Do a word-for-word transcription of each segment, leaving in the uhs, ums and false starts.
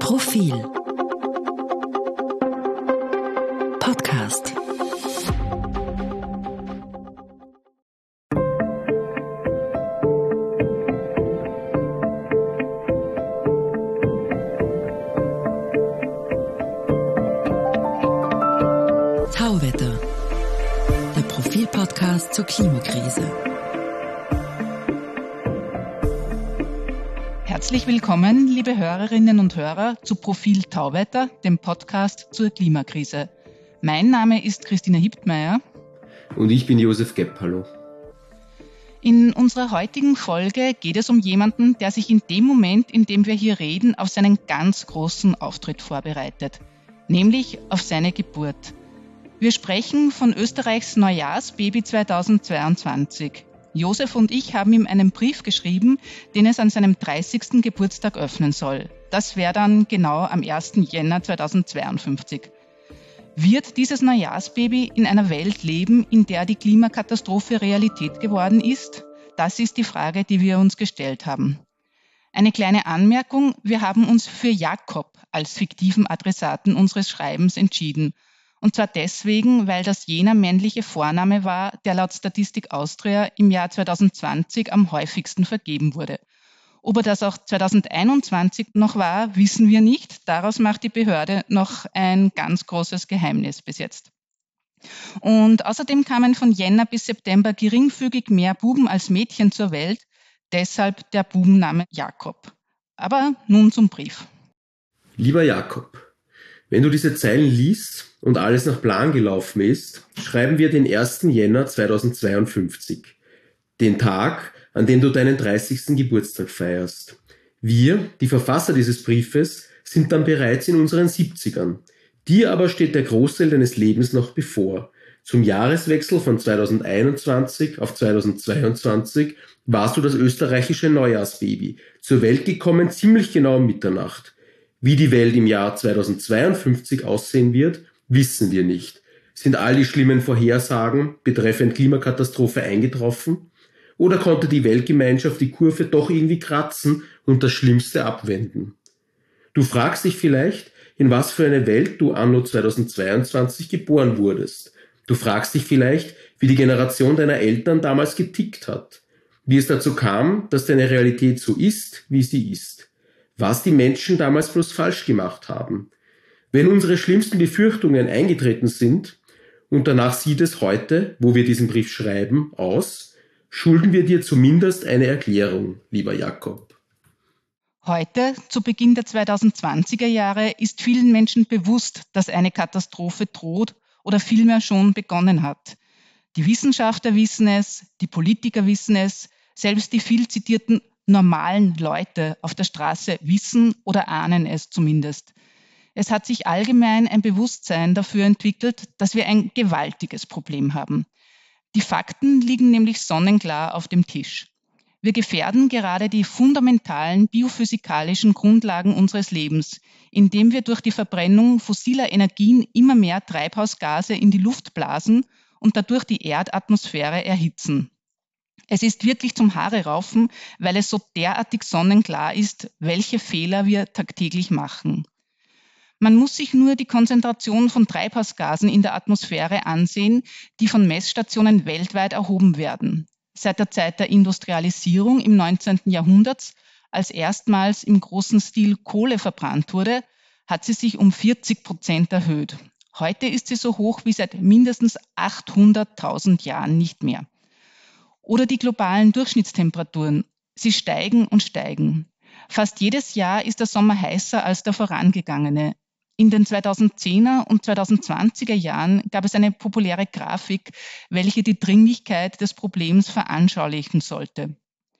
Profil Podcast. Tauwetter, der Profil-Podcast zur Klimakrise. Herzlich willkommen, liebe Hörerinnen und Hörer, zu Profil Tauwetter, dem Podcast zur Klimakrise. Mein Name ist Christina Hibtmeier. Und ich bin Josef Gepp, hallo. In unserer heutigen Folge geht es um jemanden, der sich in dem Moment, in dem wir hier reden, auf seinen ganz großen Auftritt vorbereitet, nämlich auf seine Geburt. Wir sprechen von Österreichs Neujahrsbaby zweitausendzweiundzwanzig. Josef und ich haben ihm einen Brief geschrieben, den es an seinem dreißigsten Geburtstag öffnen soll. Das wäre dann genau am ersten Jänner zweitausendzweiundfünfzig. Wird dieses Neujahrsbaby in einer Welt leben, in der die Klimakatastrophe Realität geworden ist? Das ist die Frage, die wir uns gestellt haben. Eine kleine Anmerkung: Wir haben uns für Jakob als fiktiven Adressaten unseres Schreibens entschieden. Und zwar deswegen, weil das jener männliche Vorname war, der laut Statistik Austria im Jahr zweitausendzwanzig am häufigsten vergeben wurde. Ob er das auch zweitausendeinundzwanzig noch war, wissen wir nicht. Daraus macht die Behörde noch ein ganz großes Geheimnis bis jetzt. Und außerdem kamen von Jänner bis September geringfügig mehr Buben als Mädchen zur Welt, deshalb der Bubenname Jakob. Aber nun zum Brief. Lieber Jakob, wenn du diese Zeilen liest und alles nach Plan gelaufen ist, schreiben wir den ersten Jänner zweitausendzweiundfünfzig, den Tag, an dem du deinen dreißigsten Geburtstag feierst. Wir, die Verfasser dieses Briefes, sind dann bereits in unseren siebzigern. Dir aber steht der Großteil deines Lebens noch bevor. Zum Jahreswechsel von zweitausendeinundzwanzig auf zweitausendzweiundzwanzig warst du das österreichische Neujahrsbaby, zur Welt gekommen ziemlich genau um Mitternacht. Wie die Welt im Jahr zweitausendzweiundfünfzig aussehen wird, wissen wir nicht. Sind all die schlimmen Vorhersagen betreffend Klimakatastrophe eingetroffen? Oder konnte die Weltgemeinschaft die Kurve doch irgendwie kratzen und das Schlimmste abwenden? Du fragst dich vielleicht, in was für eine Welt du anno zweitausendzweiundzwanzig geboren wurdest. Du fragst dich vielleicht, wie die Generation deiner Eltern damals getickt hat. Wie es dazu kam, dass deine Realität so ist, wie sie ist. Was die Menschen damals bloß falsch gemacht haben. Wenn unsere schlimmsten Befürchtungen eingetreten sind, und danach sieht es heute, wo wir diesen Brief schreiben, aus, schulden wir dir zumindest eine Erklärung, lieber Jakob. Heute, zu Beginn der zweitausendzwanziger Jahre, ist vielen Menschen bewusst, dass eine Katastrophe droht oder vielmehr schon begonnen hat. Die Wissenschaftler wissen es, die Politiker wissen es, selbst die viel zitierten normalen Leute auf der Straße wissen oder ahnen es zumindest. Es hat sich allgemein ein Bewusstsein dafür entwickelt, dass wir ein gewaltiges Problem haben. Die Fakten liegen nämlich sonnenklar auf dem Tisch. Wir gefährden gerade die fundamentalen biophysikalischen Grundlagen unseres Lebens, indem wir durch die Verbrennung fossiler Energien immer mehr Treibhausgase in die Luft blasen und dadurch die Erdatmosphäre erhitzen. Es ist wirklich zum Haare raufen, weil es so derartig sonnenklar ist, welche Fehler wir tagtäglich machen. Man muss sich nur die Konzentration von Treibhausgasen in der Atmosphäre ansehen, die von Messstationen weltweit erhoben werden. Seit der Zeit der Industrialisierung im neunzehnten Jahrhundert, als erstmals im großen Stil Kohle verbrannt wurde, hat sie sich um vierzig Prozent erhöht. Heute ist sie so hoch wie seit mindestens achthunderttausend Jahren nicht mehr. Oder die globalen Durchschnittstemperaturen. Sie steigen und steigen. Fast jedes Jahr ist der Sommer heißer als der vorangegangene. In den zweitausendzehner und zweitausendzwanziger Jahren gab es eine populäre Grafik, welche die Dringlichkeit des Problems veranschaulichen sollte.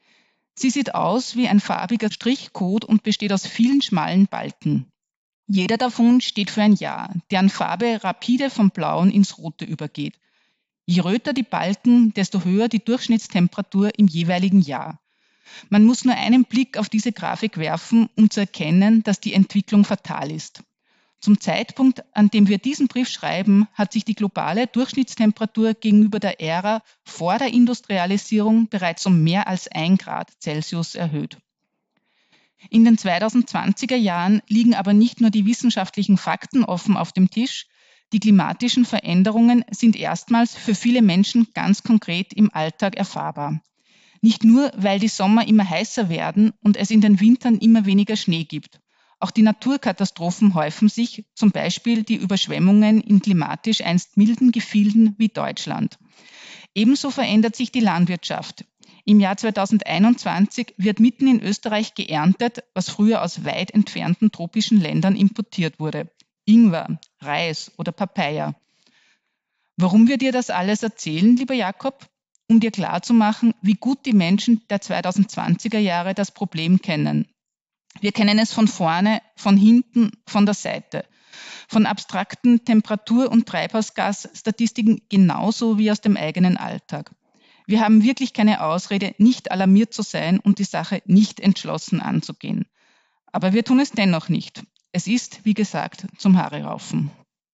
Sie sieht aus wie ein farbiger Strichcode und besteht aus vielen schmalen Balken. Jeder davon steht für ein Jahr, deren Farbe rapide vom Blauen ins Rote übergeht. Je röter die Balken, desto höher die Durchschnittstemperatur im jeweiligen Jahr. Man muss nur einen Blick auf diese Grafik werfen, um zu erkennen, dass die Entwicklung fatal ist. Zum Zeitpunkt, an dem wir diesen Brief schreiben, hat sich die globale Durchschnittstemperatur gegenüber der Ära vor der Industrialisierung bereits um mehr als ein Grad Celsius erhöht. In den zweitausendzwanziger Jahren liegen aber nicht nur die wissenschaftlichen Fakten offen auf dem Tisch, die klimatischen Veränderungen sind erstmals für viele Menschen ganz konkret im Alltag erfahrbar. Nicht nur, weil die Sommer immer heißer werden und es in den Wintern immer weniger Schnee gibt. Auch die Naturkatastrophen häufen sich, zum Beispiel die Überschwemmungen in klimatisch einst milden Gefilden wie Deutschland. Ebenso verändert sich die Landwirtschaft. Im Jahr zweitausendeinundzwanzig wird mitten in Österreich geerntet, was früher aus weit entfernten tropischen Ländern importiert wurde. Ingwer, Reis oder Papaya. Warum wir dir das alles erzählen, lieber Jakob? Um dir klarzumachen, wie gut die Menschen der zweitausendzwanziger Jahre das Problem kennen. Wir kennen es von vorne, von hinten, von der Seite. Von abstrakten Temperatur- und Treibhausgasstatistiken genauso wie aus dem eigenen Alltag. Wir haben wirklich keine Ausrede, nicht alarmiert zu sein und die Sache nicht entschlossen anzugehen. Aber wir tun es dennoch nicht. Es ist, wie gesagt, zum Haare raufen.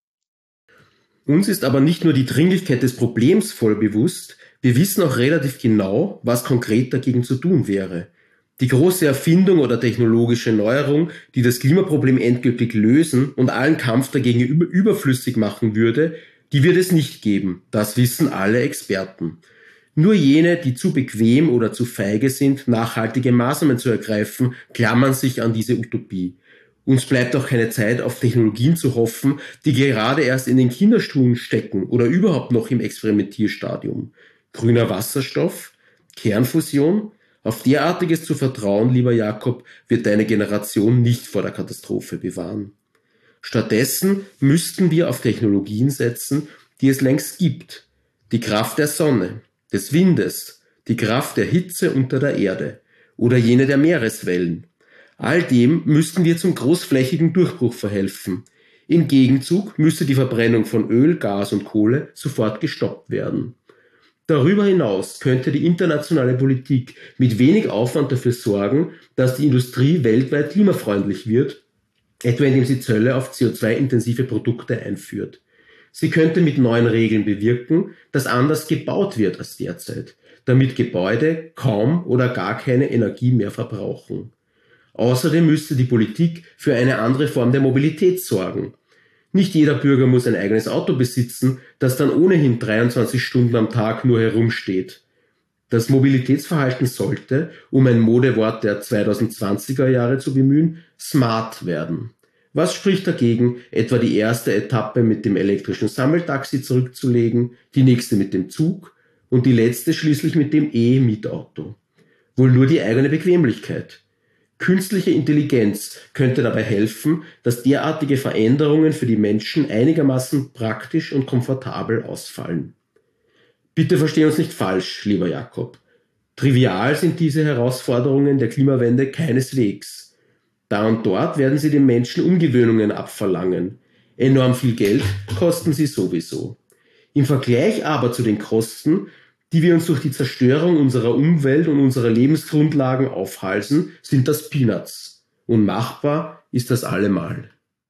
Uns ist aber nicht nur die Dringlichkeit des Problems voll bewusst, wir wissen auch relativ genau, was konkret dagegen zu tun wäre. Die große Erfindung oder technologische Neuerung, die das Klimaproblem endgültig lösen und allen Kampf dagegen über- überflüssig machen würde, die wird es nicht geben. Das wissen alle Experten. Nur jene, die zu bequem oder zu feige sind, nachhaltige Maßnahmen zu ergreifen, klammern sich an diese Utopie. Uns bleibt auch keine Zeit, auf Technologien zu hoffen, die gerade erst in den Kinderschuhen stecken oder überhaupt noch im Experimentierstadium. Grüner Wasserstoff, Kernfusion, auf derartiges zu vertrauen, lieber Jakob, wird deine Generation nicht vor der Katastrophe bewahren. Stattdessen müssten wir auf Technologien setzen, die es längst gibt. Die Kraft der Sonne, des Windes, die Kraft der Hitze unter der Erde oder jene der Meereswellen. All dem müssten wir zum großflächigen Durchbruch verhelfen. Im Gegenzug müsste die Verbrennung von Öl, Gas und Kohle sofort gestoppt werden. Darüber hinaus könnte die internationale Politik mit wenig Aufwand dafür sorgen, dass die Industrie weltweit klimafreundlich wird, etwa indem sie Zölle auf C O zwei intensive Produkte einführt. Sie könnte mit neuen Regeln bewirken, dass anders gebaut wird als derzeit, damit Gebäude kaum oder gar keine Energie mehr verbrauchen. Außerdem müsste die Politik für eine andere Form der Mobilität sorgen. Nicht jeder Bürger muss ein eigenes Auto besitzen, das dann ohnehin dreiundzwanzig Stunden am Tag nur herumsteht. Das Mobilitätsverhalten sollte, um ein Modewort der zweitausendzwanziger Jahre zu bemühen, smart werden. Was spricht dagegen, etwa die erste Etappe mit dem elektrischen Sammeltaxi zurückzulegen, die nächste mit dem Zug und die letzte schließlich mit dem E-Mietauto? Wohl nur die eigene Bequemlichkeit. Künstliche Intelligenz könnte dabei helfen, dass derartige Veränderungen für die Menschen einigermaßen praktisch und komfortabel ausfallen. Bitte versteh uns nicht falsch, lieber Jakob. Trivial sind diese Herausforderungen der Klimawende keineswegs. Da und dort werden sie den Menschen Umgewöhnungen abverlangen. Enorm viel Geld kosten sie sowieso. Im Vergleich aber zu den Kosten, die wir uns durch die Zerstörung unserer Umwelt und unserer Lebensgrundlagen aufhalsen, sind das Peanuts. Und machbar ist das allemal.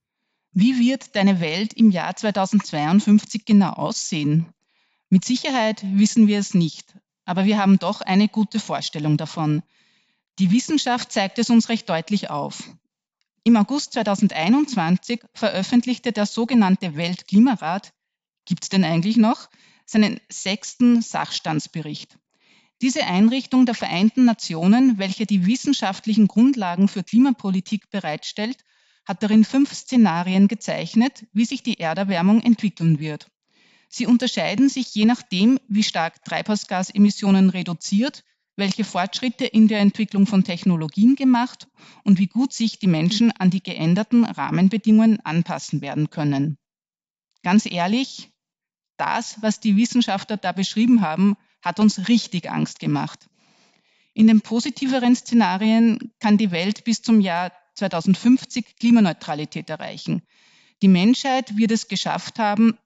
Wie wird deine Welt im Jahr zweitausendzweiundfünfzig genau aussehen? Mit Sicherheit wissen wir es nicht, aber wir haben doch eine gute Vorstellung davon. Die Wissenschaft zeigt es uns recht deutlich auf. Im August zweitausendeinundzwanzig veröffentlichte der sogenannte Weltklimarat, gibt es denn eigentlich noch, seinen sechsten Sachstandsbericht. Diese Einrichtung der Vereinten Nationen, welche die wissenschaftlichen Grundlagen für Klimapolitik bereitstellt, hat darin fünf Szenarien gezeichnet, wie sich die Erderwärmung entwickeln wird. Sie unterscheiden sich je nachdem, wie stark Treibhausgasemissionen reduziert, welche Fortschritte in der Entwicklung von Technologien gemacht und wie gut sich die Menschen an die geänderten Rahmenbedingungen anpassen werden können. Ganz ehrlich, das, was die Wissenschaftler da beschrieben haben, hat uns richtig Angst gemacht. In den positiveren Szenarien kann die Welt bis zum Jahr zweitausendfünfzig Klimaneutralität erreichen. Die Menschheit wird es geschafft haben,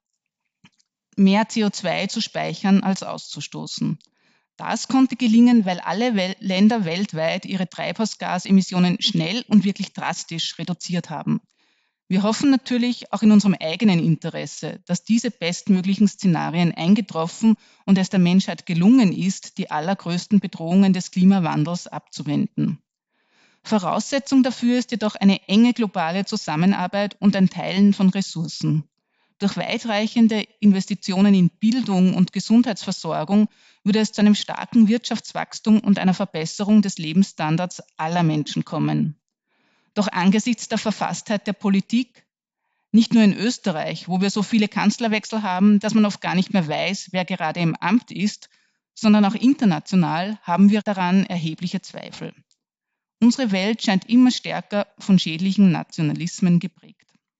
mehr C O zwei zu speichern als auszustoßen. Das konnte gelingen, weil alle Wel- Länder weltweit ihre Treibhausgasemissionen schnell und wirklich drastisch reduziert haben. Wir hoffen natürlich auch in unserem eigenen Interesse, dass diese bestmöglichen Szenarien eingetroffen und es der Menschheit gelungen ist, die allergrößten Bedrohungen des Klimawandels abzuwenden. Voraussetzung dafür ist jedoch eine enge globale Zusammenarbeit und ein Teilen von Ressourcen. Durch weitreichende Investitionen in Bildung und Gesundheitsversorgung würde es zu einem starken Wirtschaftswachstum und einer Verbesserung des Lebensstandards aller Menschen kommen. Doch angesichts der Verfasstheit der Politik, nicht nur in Österreich, wo wir so viele Kanzlerwechsel haben, dass man oft gar nicht mehr weiß, wer gerade im Amt ist, sondern auch international haben wir daran erhebliche Zweifel. Unsere Welt scheint immer stärker von schädlichen Nationalismen geprägt.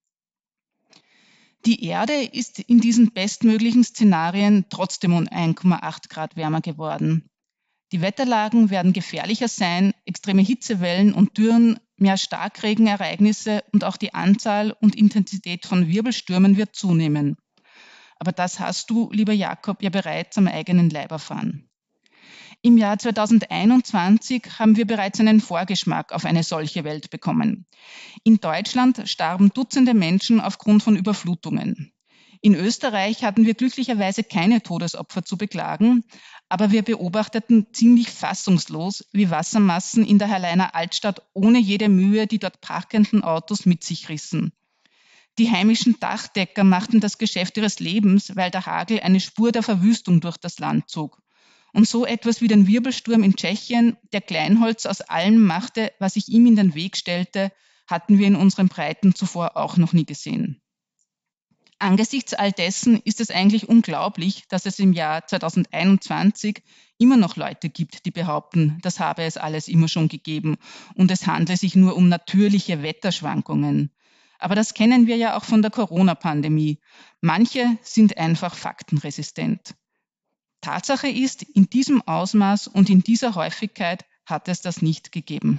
Die Erde ist in diesen bestmöglichen Szenarien trotzdem um eins Komma acht Grad wärmer geworden. Die Wetterlagen werden gefährlicher sein, extreme Hitzewellen und Dürren, mehr Starkregenereignisse und auch die Anzahl und Intensität von Wirbelstürmen wird zunehmen. Aber das hast du, lieber Jakob, ja bereits am eigenen Leib erfahren. Im Jahr zweitausendeinundzwanzig haben wir bereits einen Vorgeschmack auf eine solche Welt bekommen. In Deutschland starben Dutzende Menschen aufgrund von Überflutungen. In Österreich hatten wir glücklicherweise keine Todesopfer zu beklagen, aber wir beobachteten ziemlich fassungslos, wie Wassermassen in der Halleiner Altstadt ohne jede Mühe die dort parkenden Autos mit sich rissen. Die heimischen Dachdecker machten das Geschäft ihres Lebens, weil der Hagel eine Spur der Verwüstung durch das Land zog. Und so etwas wie den Wirbelsturm in Tschechien, der Kleinholz aus allem machte, was sich ihm in den Weg stellte, hatten wir in unseren Breiten zuvor auch noch nie gesehen. Angesichts all dessen ist es eigentlich unglaublich, dass es im Jahr zweitausendeinundzwanzig immer noch Leute gibt, die behaupten, das habe es alles immer schon gegeben und es handle sich nur um natürliche Wetterschwankungen. Aber das kennen wir ja auch von der Corona-Pandemie. Manche sind einfach faktenresistent. Tatsache ist, in diesem Ausmaß und in dieser Häufigkeit hat es das nicht gegeben.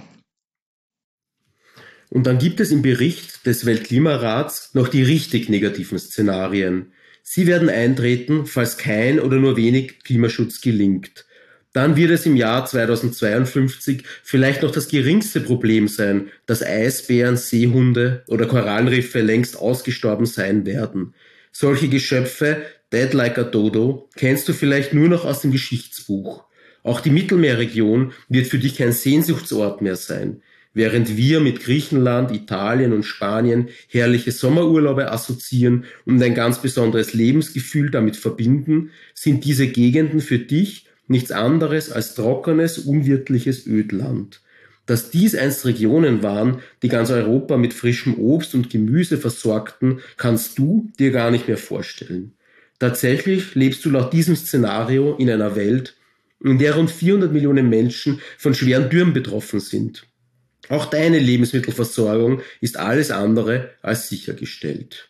Und dann gibt es im Bericht des Weltklimarats noch die richtig negativen Szenarien. Sie werden eintreten, falls kein oder nur wenig Klimaschutz gelingt. Dann wird es im Jahr zweitausendzweiundfünfzig vielleicht noch das geringste Problem sein, dass Eisbären, Seehunde oder Korallenriffe längst ausgestorben sein werden. Solche Geschöpfe, dead like a dodo, kennst du vielleicht nur noch aus dem Geschichtsbuch. Auch die Mittelmeerregion wird für dich kein Sehnsuchtsort mehr sein. Während wir mit Griechenland, Italien und Spanien herrliche Sommerurlaube assoziieren und ein ganz besonderes Lebensgefühl damit verbinden, sind diese Gegenden für dich nichts anderes als trockenes, unwirtliches Ödland. Dass dies einst Regionen waren, die ganz Europa mit frischem Obst und Gemüse versorgten, kannst du dir gar nicht mehr vorstellen. Tatsächlich lebst du laut diesem Szenario in einer Welt, in der rund vierhundert Millionen Menschen von schweren Dürren betroffen sind. Auch deine Lebensmittelversorgung ist alles andere als sichergestellt.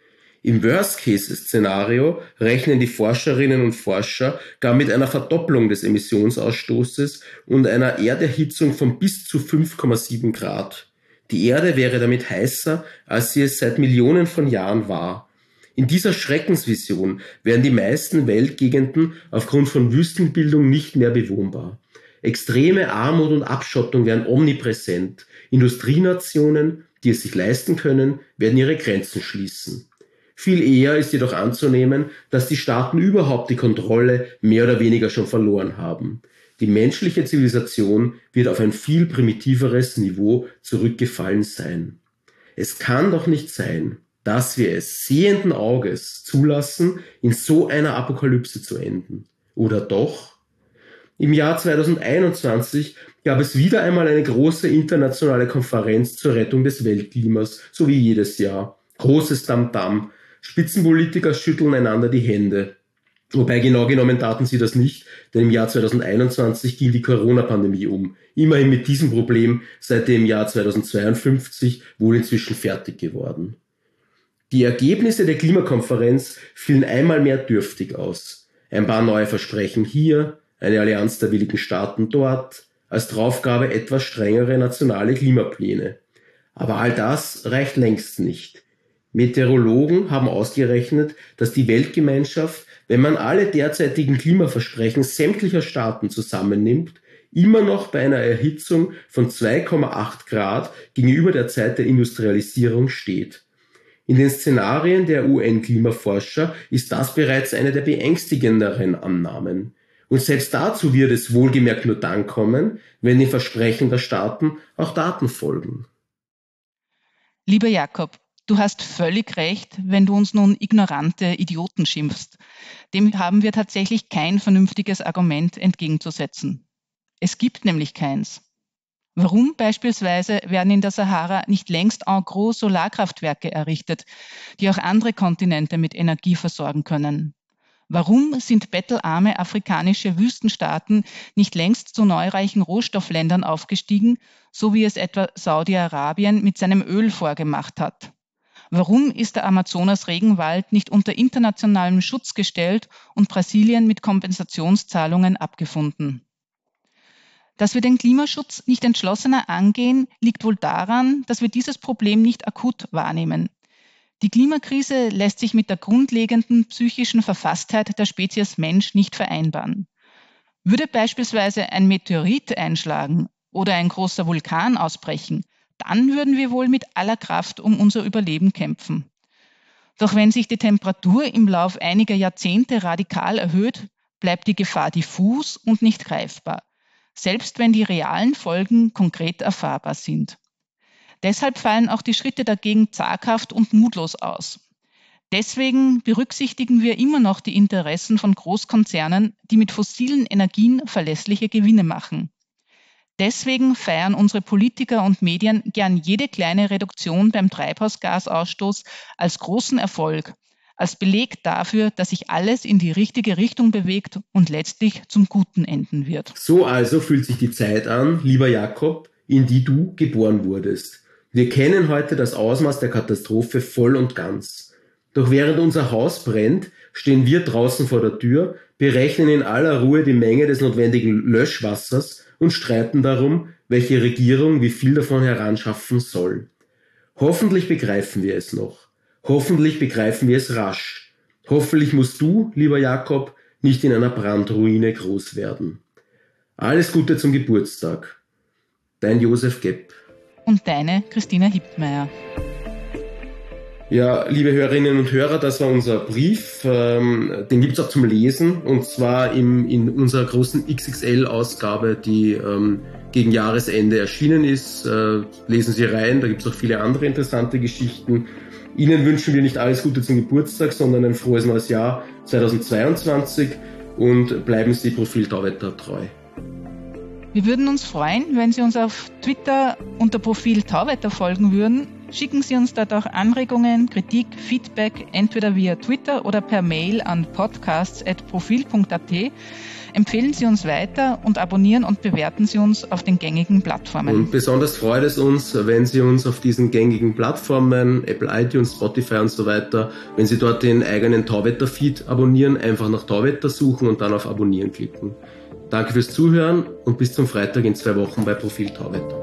Im Worst-Case-Szenario rechnen die Forscherinnen und Forscher gar mit einer Verdopplung des Emissionsausstoßes und einer Erderhitzung von bis zu fünf Komma sieben Grad. Die Erde wäre damit heißer, als sie es seit Millionen von Jahren war. In dieser Schreckensvision wären die meisten Weltgegenden aufgrund von Wüstenbildung nicht mehr bewohnbar. Extreme Armut und Abschottung wären omnipräsent. Industrienationen, die es sich leisten können, werden ihre Grenzen schließen. Viel eher ist jedoch anzunehmen, dass die Staaten überhaupt die Kontrolle mehr oder weniger schon verloren haben. Die menschliche Zivilisation wird auf ein viel primitiveres Niveau zurückgefallen sein. Es kann doch nicht sein, dass wir es sehenden Auges zulassen, in so einer Apokalypse zu enden. Oder doch? Im Jahr zweitausendeinundzwanzig gab es wieder einmal eine große internationale Konferenz zur Rettung des Weltklimas, so wie jedes Jahr. Großes Tamtam. Spitzenpolitiker schütteln einander die Hände. Wobei genau genommen taten sie das nicht, denn im Jahr zweitausendeinundzwanzig ging die Corona-Pandemie um. Immerhin mit diesem Problem seit dem Jahr zweitausendzweiundfünfzig wohl inzwischen fertig geworden. Die Ergebnisse der Klimakonferenz fielen einmal mehr dürftig aus. Ein paar neue Versprechen hier, eine Allianz der willigen Staaten dort, als Draufgabe etwas strengere nationale Klimapläne. Aber all das reicht längst nicht. Meteorologen haben ausgerechnet, dass die Weltgemeinschaft, wenn man alle derzeitigen Klimaversprechen sämtlicher Staaten zusammennimmt, immer noch bei einer Erhitzung von zwei Komma acht Grad gegenüber der Zeit der Industrialisierung steht. In den Szenarien der U N-Klimaforscher ist das bereits eine der beängstigenderen Annahmen. Und selbst dazu wird es wohlgemerkt nur dann kommen, wenn den Versprechen der Staaten auch Taten folgen. Lieber Jakob, du hast völlig recht, wenn du uns nun ignorante Idioten schimpfst. Dem haben wir tatsächlich kein vernünftiges Argument entgegenzusetzen. Es gibt nämlich keins. Warum beispielsweise werden in der Sahara nicht längst en gros Solarkraftwerke errichtet, die auch andere Kontinente mit Energie versorgen können? Warum sind bettelarme afrikanische Wüstenstaaten nicht längst zu neureichen Rohstoffländern aufgestiegen, so wie es etwa Saudi-Arabien mit seinem Öl vorgemacht hat? Warum ist der Amazonas-Regenwald nicht unter internationalem Schutz gestellt und Brasilien mit Kompensationszahlungen abgefunden? Dass wir den Klimaschutz nicht entschlossener angehen, liegt wohl daran, dass wir dieses Problem nicht akut wahrnehmen. Die Klimakrise lässt sich mit der grundlegenden psychischen Verfasstheit der Spezies Mensch nicht vereinbaren. Würde beispielsweise ein Meteorit einschlagen oder ein großer Vulkan ausbrechen, dann würden wir wohl mit aller Kraft um unser Überleben kämpfen. Doch wenn sich die Temperatur im Lauf einiger Jahrzehnte radikal erhöht, bleibt die Gefahr diffus und nicht greifbar, selbst wenn die realen Folgen konkret erfahrbar sind. Deshalb fallen auch die Schritte dagegen zaghaft und mutlos aus. Deswegen berücksichtigen wir immer noch die Interessen von Großkonzernen, die mit fossilen Energien verlässliche Gewinne machen. Deswegen feiern unsere Politiker und Medien gern jede kleine Reduktion beim Treibhausgasausstoß als großen Erfolg, als Beleg dafür, dass sich alles in die richtige Richtung bewegt und letztlich zum Guten enden wird. So also fühlt sich die Zeit an, lieber Jakob, in die du geboren wurdest. Wir kennen heute das Ausmaß der Katastrophe voll und ganz. Doch während unser Haus brennt, stehen wir draußen vor der Tür, berechnen in aller Ruhe die Menge des notwendigen Löschwassers und streiten darum, welche Regierung wie viel davon heranschaffen soll. Hoffentlich begreifen wir es noch. Hoffentlich begreifen wir es rasch. Hoffentlich musst du, lieber Jakob, nicht in einer Brandruine groß werden. Alles Gute zum Geburtstag. Dein Josef Gepp. Und deine Christina Hiptmeier. Ja, liebe Hörerinnen und Hörer, das war unser Brief. Ähm, den gibt's auch zum Lesen, und zwar im, in unserer großen X X L-Ausgabe, die ähm, gegen Jahresende erschienen ist. Äh, lesen Sie rein, da gibt's auch viele andere interessante Geschichten. Ihnen wünschen wir nicht alles Gute zum Geburtstag, sondern ein frohes neues Jahr zweitausendzweiundzwanzig und bleiben Sie Profil Tauwetter treu. Wir würden uns freuen, wenn Sie uns auf Twitter unter Profil Tauwetter folgen würden. Schicken Sie uns dort auch Anregungen, Kritik, Feedback, entweder via Twitter oder per Mail an podcasts at profil punkt a t. Empfehlen Sie uns weiter und abonnieren und bewerten Sie uns auf den gängigen Plattformen. Und besonders freut es uns, wenn Sie uns auf diesen gängigen Plattformen, Apple iTunes, Spotify und so weiter, wenn Sie dort den eigenen Tauwetter-Feed abonnieren, einfach nach Tauwetter suchen und dann auf Abonnieren klicken. Danke fürs Zuhören und bis zum Freitag in zwei Wochen bei Profil Tauwetter.